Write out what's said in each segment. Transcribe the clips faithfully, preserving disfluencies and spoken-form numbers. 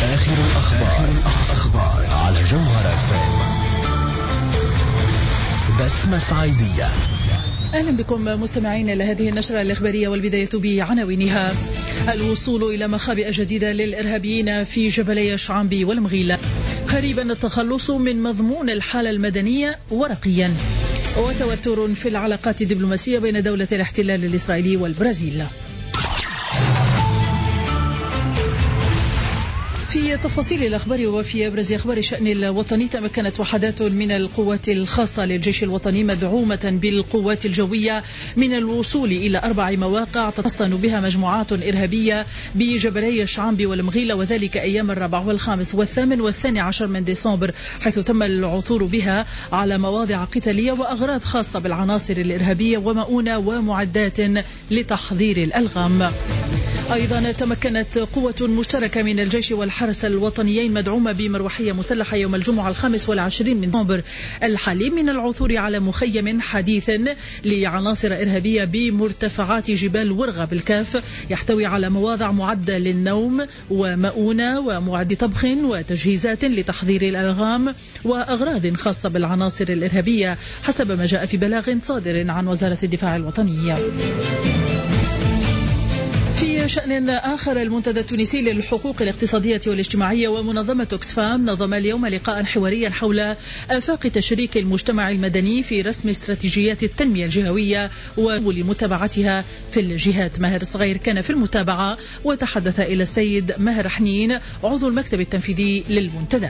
آخر الأخبار, الأخبار على جوهر إف إم. بسمة صعيدية. أهلا بكم مستمعين إلى هذه النشرة الإخبارية، والبداية بعناوينها. الوصول إلى مخابئ جديدة للإرهابيين في جبلي شعنبي والمغيلة. قريبا التخلص من مضمون الحالة المدنية ورقيا. وتوتر في العلاقات الدبلوماسية بين دولة الاحتلال الإسرائيلي والبرازيل. في تفاصيل الأخبار وفي أبرز أخبار الشأن الوطني، تمكنت وحدات من القوات الخاصة للجيش الوطني مدعومة بالقوات الجوية من الوصول إلى أربع مواقع تتحصن بها مجموعات إرهابية بجبلي شعنبي والمغيلة، وذلك أيام الرابع والخامس والثامن والثاني عشر من ديسمبر، حيث تم العثور بها على مواضع قتالية وأغراض خاصة بالعناصر الإرهابية ومؤونة ومعدات لتحضير الألغام. أيضا تمكنت قوة مشتركة من الجيش والحرس الوطنيين مدعومة بمروحية مسلحة يوم الجمعة الخامس والعشرين من نوفمبر الحالي من العثور على مخيم حديث لعناصر إرهابية بمرتفعات جبال ورغة بالكاف، يحتوي على مواضع معدة للنوم ومؤونة ومعد طبخ وتجهيزات لتحضير الألغام وأغراض خاصة بالعناصر الإرهابية، حسب ما جاء في بلاغ صادر عن وزارة الدفاع الوطنية. في شأن آخر، المنتدى التونسي للحقوق الاقتصادية والاجتماعية ومنظمة أكسفام نظم اليوم لقاء حواريا حول آفاق تشريك المجتمع المدني في رسم استراتيجيات التنمية الجهوية ولمتابعتها في الجهات. ماهر صغير كان في المتابعة وتحدث إلى السيد ماهر حنين عضو المكتب التنفيذي للمنتدى.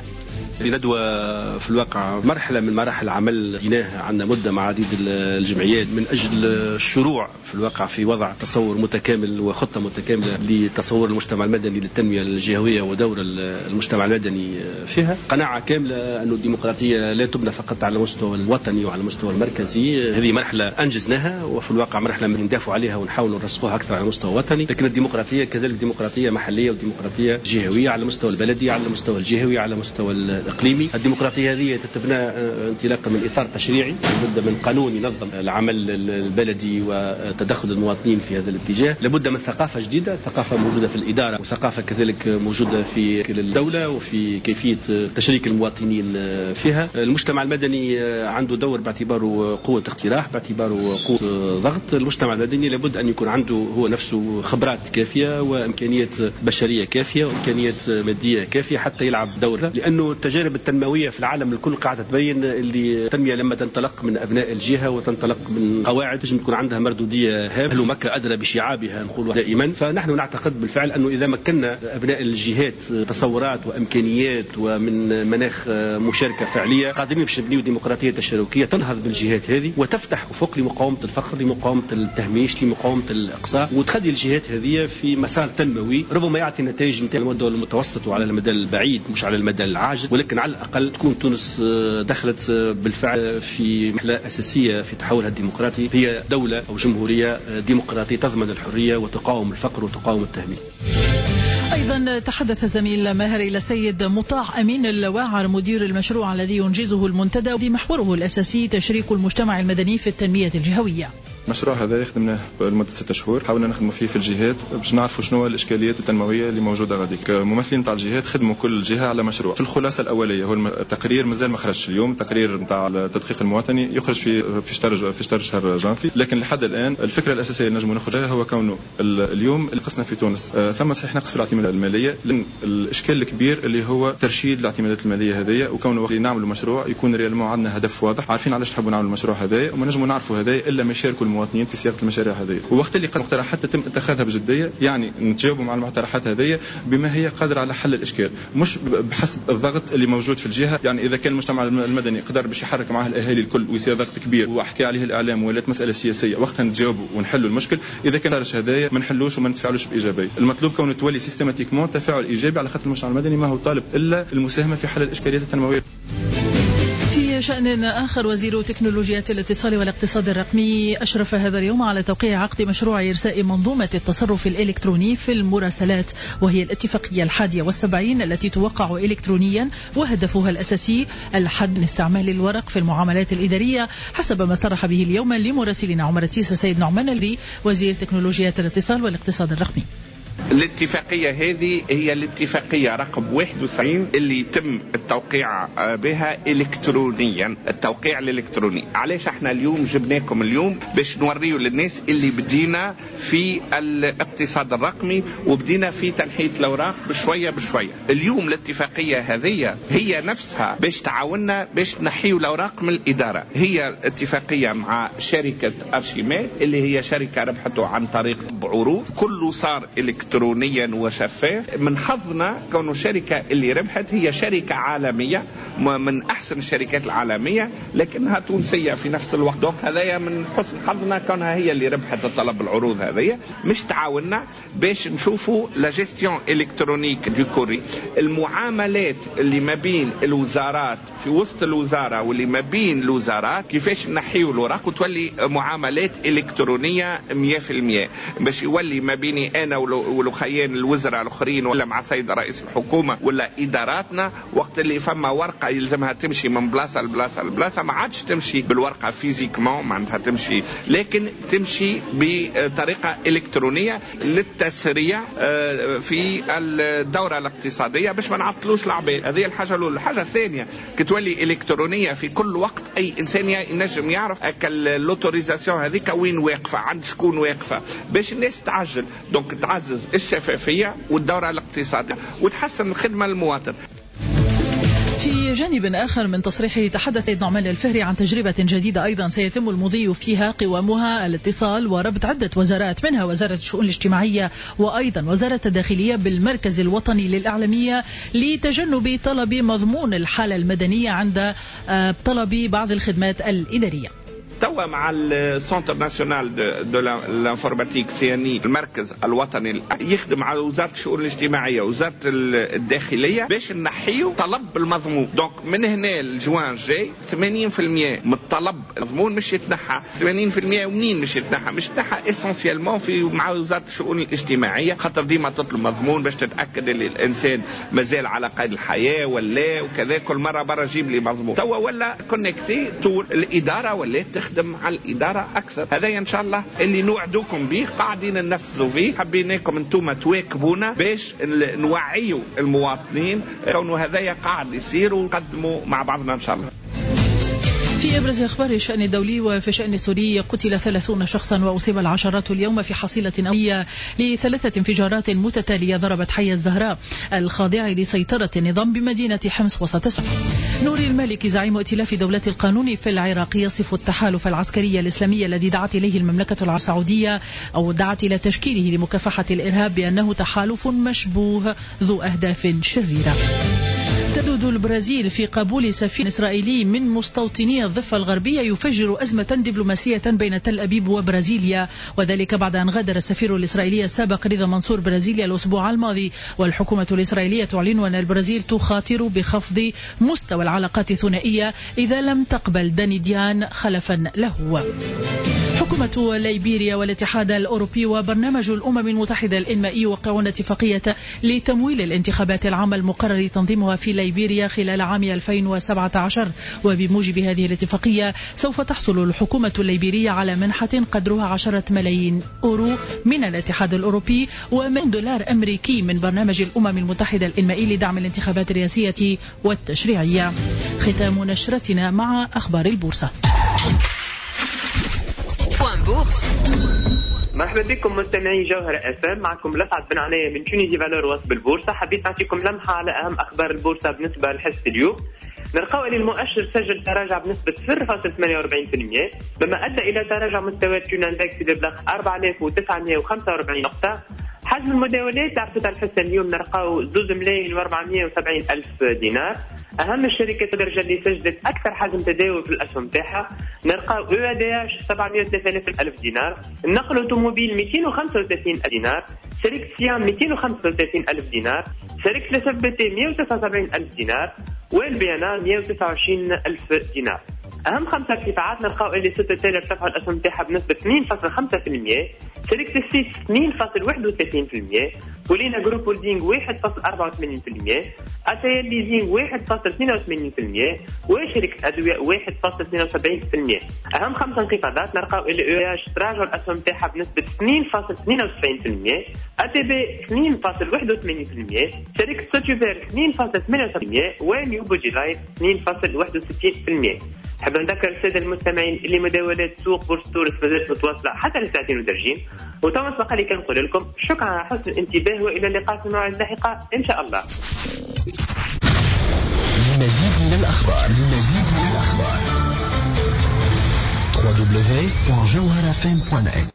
ندوة في الواقع مرحلة من مراحل عمل ديناها عندنا مدة مع عديد الجمعيات من أجل الشروع في الواقع في وضع تصور متكامل وخطة متكاملة لتصور المجتمع المدني للتنمية الجهوية ودور المجتمع المدني فيها. قناعة كاملة أن الديمقراطية لا تبنى فقط على المستوى الوطني وعلى المستوى المركزي، هذه مرحلة أنجزناها وفي الواقع مرحلة من ندافع عليها ونحاول نرسخوها أكثر على المستوى الوطني، لكن الديمقراطية كذلك ديمقراطية محلية وديمقراطية جهوية على المستوى البلدي على المستوى الجهوي على المستوى الإقليمي. الديمقراطية هذه تتبنى انطلاقا من إطار تشريعي، لابد من قانون ينظم العمل البلدي وتدخل المواطنين في هذا الاتجاه، لابد من ثقافة جديدة، ثقافة موجودة في الإدارة وثقافة كذلك موجودة في الدولة وفي كيفية تشريك المواطنين فيها. المجتمع المدني عنده دور باعتباره قوة اقتراح، باعتباره قوة ضغط. المجتمع المدني لابد أن يكون عنده هو نفسه خبرات كافية وإمكانيات بشرية كافية وإمكانيات مادية كافية حتى يلعب دور، لأنه التجارب التنموية في العالم الكل قاعدة تبين اللي التنمية لما تنطلق من أبناء الجهة وتنطلق من قواعد لازم تكون عندها مردودية هامة. أهل مكة أدرى بشعابها نقول دائما، فنحن نعتقد بالفعل أنه إذا مكننا أبناء الجهات تصورات وإمكانيات ومن مناخ مشاركة فعلية قادرين باش نبنيو ديمقراطية تشاركية تنهض بالجهات هذه وتفتح أفق لمقاومة الفقر، لمقاومة التهميش، لمقاومة الإقصاء، وتخلي الجهات هذه في مسار تنموي ربما يعطي نتائج نتاع المدى المتوسط وعلى المدى البعيد مش على المدى العاجل، ولكن على الأقل تكون تونس دخلت بالفعل في مرحلة أساسية في تحولها الديمقراطي، هي دولة أو جمهورية ديمقراطية تضمن الحرية وتقاوم الفقر وتقاوم التهميش. أيضا تحدث زميل ماهر إلى السيد مطاع أمين الواعر مدير المشروع الذي ينجزه المنتدى بمحوره الأساسي تشريك المجتمع المدني في التنمية الجهوية. المشروع هذا خدمناه لمدة ستة شهور، حاولنا نخدموا فيه في الجهات باش نعرفوا شنو الإشكاليات التنموية اللي موجودة غادي. كممثلين نتاع الجهات خدموا كل جهة على مشروع. في الخلاصة الأولية هو التقرير مازال ما خرجش اليوم، التقرير نتاع التدقيق المواطني يخرج في في شهر في شهر شهر جانفي، لكن لحد الآن الفكرة الأساسية اللي نجموا نخرجها هو كونه اليوم نقصنا في تونس ثم صحيح نقص في الاعتمادات المالية، لأن الإشكال الكبير اللي هو ترشيد الاعتمادات المالية هذه، وكونه وقت نعملوا مشروع يكون ريالمون عندنا هدف واضح، عارفين علاش نحبوا نعملوا المشروع هذا وما نجموا نعرفوا هذا إلا ما يشاركوا المواطنين في صياغة المشاريع هذه. ووقت اللي المقترحات تتم اتخاذها بجدية، يعني نتجاوبوا مع المقترحات هذه بما هي قادرة على حل الإشكال، مش بحسب الضغط اللي موجود في الجهة. يعني إذا كان المجتمع المدني قدر باش يحرك معاه الأهالي الكل ويصير ضغط كبير وأحكي عليه الإعلام ولات مسألة سياسية، وقتها نتجاوبوا ونحلوا المشكل. إذا كان خارج هذايا ما نحلوش وما نتفاعلوش بإيجابية. المطلوب كونه تولي سيستماتيكمون تفاعل إيجابي، على خاطر المجتمع المدني ما هو طالب إلا المساهمة في حل الإشكاليات التنموية. في شأن آخر، وزير تكنولوجيات الاتصال والاقتصاد الرقمي أشرف هذا اليوم على توقيع عقد مشروع إرساء منظومة التصرف الإلكتروني في المراسلات، وهي الاتفاقية الحادية والسبعين التي توقع إلكترونيا وهدفها الأساسي الحد من استعمال الورق في المعاملات الإدارية، حسب ما صرح به اليوم لمراسلنا عمر السيس سيد نعمان الري وزير تكنولوجيات الاتصال والاقتصاد الرقمي. الاتفاقية هذه هي الاتفاقية رقم واحد وتسعين اللي يتم التوقيع بها إلكترونيا، التوقيع الإلكتروني. علاش احنا اليوم جبناكم اليوم باش نوريو للناس اللي بدينا في الاقتصاد الرقمي وبدينا في تنحية الأوراق بشوية بشوية. اليوم الاتفاقية هذه هي نفسها باش تعاوننا باش نحيو الأوراق من الإدارة. هي اتفاقية مع شركة أرشيميد اللي هي شركة ربحته عن طريق عروض، كله صار إلكترونيا وشفاف. من حظنا كونه شركة اللي ربحت هي شركة عالمية من أحسن الشركات العالمية لكنها تونسية في نفس الوقت. دوك هذايا من حسن حظنا كونها هي اللي ربحت الطلب العروض هذه. مش تعاوننا باش نشوفوا لا جيستيون إلكترونيك دو كوري، المعاملات اللي ما بين الوزارات في وسط الوزارة واللي ما بين الوزارات كيفاش نحيوا الأوراق وتولي معاملات إلكترونية مية في المية باش يولي ما بيني أنا ولخيان الوزراء الآخرين ولا مع سيد رئيس الحكومة ولا إداراتنا. وقت اللي فما ورقة يلزمها تمشي من بلاصة لبلاصة لبلاصة ما عادش تمشي بالورقة فيزيكمون معناتها تمشي، لكن تمشي بطريقة إلكترونية للتسريع في الدورة الاقتصادية باش ما نعطلوش العباد. هذه الحاجة الأولى. الحاجة الثانية كتولي إلكترونية في كل وقت، أي إنسان ينجم يعرف اللوتوريزاسيون هذيك وين واقفة عند شكون واقفة باش الناس تعجل. دونك تعزز الشفافية والدورة الاقتصادية وتحسن الخدمة للمواطن. في جانب آخر من تصريحه تحدث نعمان الفهري عن تجربة جديدة أيضا سيتم المضي فيها قوامها الاتصال وربط عدة وزارات منها وزارة الشؤون الاجتماعية وأيضا وزارة الداخلية بالمركز الوطني للإعلامية لتجنب طلب مضمون الحالة المدنية عند طلب بعض الخدمات الإدارية. توا مع السنتر ناسيونال دو لانفورماتيك سي ان اي المركز الوطني يخدم على وزاره الشؤون الاجتماعيه ووزاره الداخليه باش نحيو طلب المضمون. دونك من هنا الجوان جاي ثمانين بالمئة من الطلب المضمون مش يتنحى. ثمانين بالمئة ومنين مش يتنحى؟ مش يتنحى اسونسيالمون في مع وزاره الشؤون الاجتماعيه خاطر ديما تطلب مضمون باش تتاكد ان الانسان مازال على قيد الحياه ولا وكذا. كل مره برا جيب لي مضمون. توا ولا كونكتي طول الاداره ولا تخدم على الإدارة أكثر. هذا إن شاء الله اللي نوعدوكم به قاعدين ننفذوا فيه. حبيناكم أنتم تواكبونا باش نوعيوا المواطنين كونه هذا قاعد يصير ونقدموا مع بعضنا إن شاء الله. في أبرز أخبار الشأن الدولي وفي الشأن السوري قتل ثلاثون شخصا وأصيب العشرات اليوم في حصيلة نووية لثلاثة انفجارات متتالية ضربت حي الزهراء الخاضع لسيطرة النظام بمدينة حمص وسط السوري. نوري المالكي زعيم ائتلاف دولة القانون في العراق يصف التحالف العسكري الإسلامي الذي دعت إليه المملكة العربية السعودية أو دعت إلى تشكيله لمكافحة الإرهاب بأنه تحالف مشبوه ذو أهداف شريرة. تدود البرازيل في قبول سفير إسرائيلي من مستوطني الضفة الغربية يفجر أزمة دبلوماسية بين تل أبيب وبرازيليا، وذلك بعد أن غادر السفير الإسرائيلي السابق رضا منصور برازيليا الأسبوع الماضي. والحكومة الإسرائيلية تعلن أن البرازيل تخاطر بخفض مستوى العلاقات الثنائية إذا لم تقبل دانيديان خلفا له. حكومة ليبيريا والاتحاد الأوروبي وبرنامج الأمم المتحدة الإنمائي يوقعون اتفاقية لتمويل الانتخابات العامة المقرر تنظيمها في ليبيريا خلال عام ألفين وسبعة عشر. وبموجب هذه الاتفاقية سوف تحصل الحكومة الليبيرية على منحة قدرها عشرة ملايين أورو من الاتحاد الأوروبي ومن دولار أمريكي من برنامج الأمم المتحدة الإنمائي لدعم الانتخابات الرئاسية والتشريعية. ختام نشرتنا مع أخبار البورصة. مرحبا بكم مستمعي جوهر اف ام، معكم لسعد بن عناية من تونيزي فالور وسط البورصة. حبيت نعطيكم لمحة على أهم أخبار البورصة بالنسبة لحصة اليوم. نلقاو أن المؤشر سجل تراجع بنسبة صفر فاصلة ثمانية وأربعين بالمئة مما أدى إلى تراجع مستوى تيون اندكس ببلغ أربعة آلاف وتسعمئة وخمسة وأربعين نقطة. حجم المداولات عرفت الحصة اليوم نلقاو زوز ملايين وأربعمئة وسبعين ألف دينار. أهم الشركات الدرجة اللي سجلت أكثر حجم تداول في الأسهم تاعها نلقاو او ا دي اش سبعمئة وثلاثة ألف دينار، النقل والأوتوموبيل مئتين وخمسة وثلاثين ألف دينار، شركة سيام مئتين وخمسة وثلاثين ألف دينار، شركة الاس اف بي تي مئة وتسعة وسبعين ألف دينار، والبي ان ا مئة وتسعة وعشرين ألف دينار. أهم خمسة ارتفاعات نلقاو اللي ستة تيلر ارتفعوا الأسهم تاعها بنسبة اثنين فاصلة خمسة بالمئة، شركة السيس اثنين فاصلة واحد وثلاثين بالمئة، بولينا جروب هولدينغ واحد فاصلة أربعة وثمانين بالمئة، أتايل ليزينغ واحد فاصلة اثنين وثمانين بالمئة، وشركة أدوية واحد فاصلة اثنين وسبعين بالمئة. أهم خمسة انخفاضات نلقاو اللي او اش تراجع الأسهم تاعها بنسبة اثنين فاصلة اثنين وتسعين بالمئة، أ تي بي اثنين فاصلة واحد وثمانين بالمئة، شركة سوتيفير اثنين فاصلة ثمانية وسبعين بالمئة، ونيو بوجي لايف اثنين فاصلة واحد وستين بالمئة. حاب نذكر السادة المستمعين اللي مداولات سوق بورصة تونس مازالت متواصلة حتى لساعتين ودرجين. وتوماس بقى لي كنقول لكم شكرا على حسن الانتباه وإلى اللقاء في الموعد اللاحقة إن شاء الله. لمزيد من الأخبار لمزيد من الأخبار دبليو دبليو دبليو دوت جوهر اف ام دوت نت